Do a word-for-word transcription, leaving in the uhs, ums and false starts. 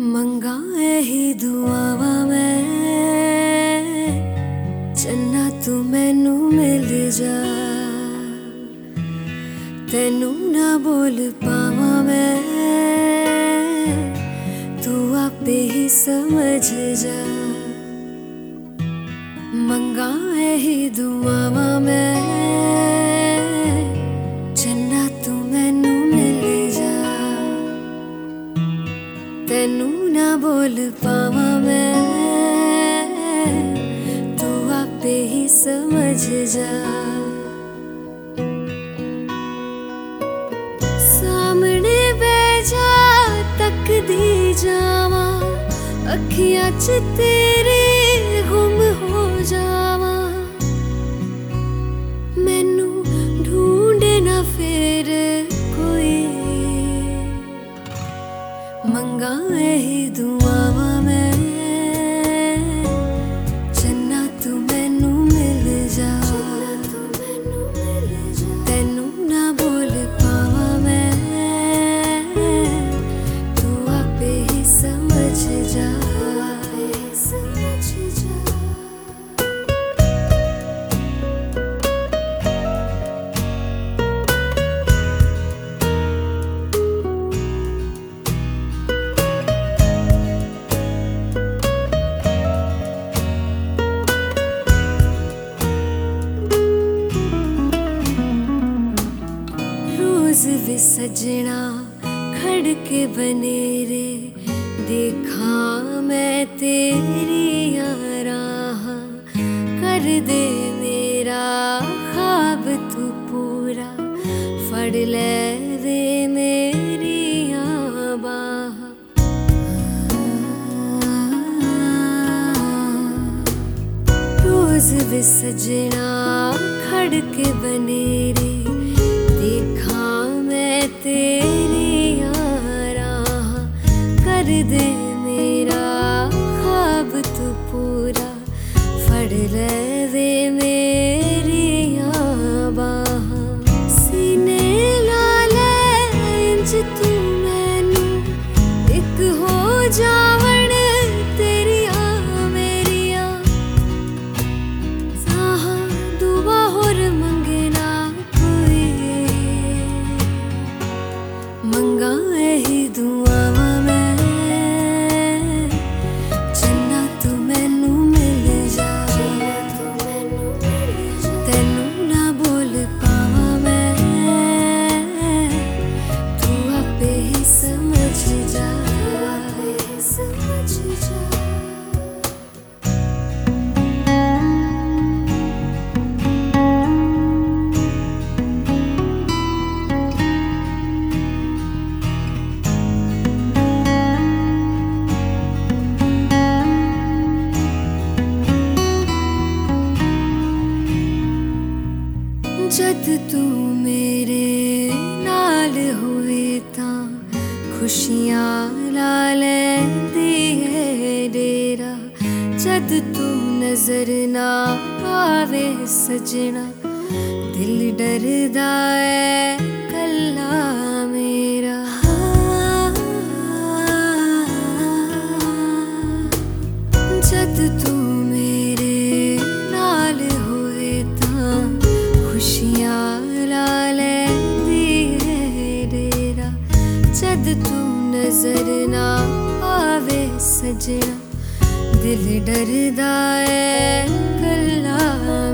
मंगा ही दुआवा मैं चन्ना तू मैनू मिल जा। तेनू ना बोल पावा मैं तू आपे ही समझ जा। मंगा ही दुआवा मैं चन्ना तू मैनू मिल जा। तेनू ना बोल पावा मैं तू आपे ही समझ जा। सामने बैजा तक दी जावा अखियां च तेरे गुम हो जावा। मैनू ढूंढे ना फिर कोई मंगा ही दुआवा मैं चन्ना तू मैनू मिल जा। तेनू ना बोल पावा मैं तू आपे ही समझ जा। रोज वे सजना खड़ के बनेरे देखा मैं तेरी राह। कर दे मेरा ख्वाब तू पूरा फड़ ले वे मेरी बाह। रोज वे सजना खड़ के बनेरे देखा मैं तेरी राह। कर दे मेरा ख्वाब तू पूरा फड़ ले वे मेरी बाह। सीने ला ले इंज तू मैनू एक हो जावण तेरिया मेरिया। साहा दुआ होर मंगे ना कोई मंगा ही दुआवा मैं चन्ना तू मैनू मिल जा। तेनू ना बोल पावा मैं तू आपे ही समझ जा। समझ जा। जद तू मेरे नाल हुए तां खुशियां ला लैंदी है डेरा। जद तू नजर ना आवे सजना दिल डरदा है कल्ला मेरा। जद तू मेरे नाल हुए तां खुशियां ला लैंदी है डेरा। जद तू नजर ना आवे सजना दिल डरदा है कल्ला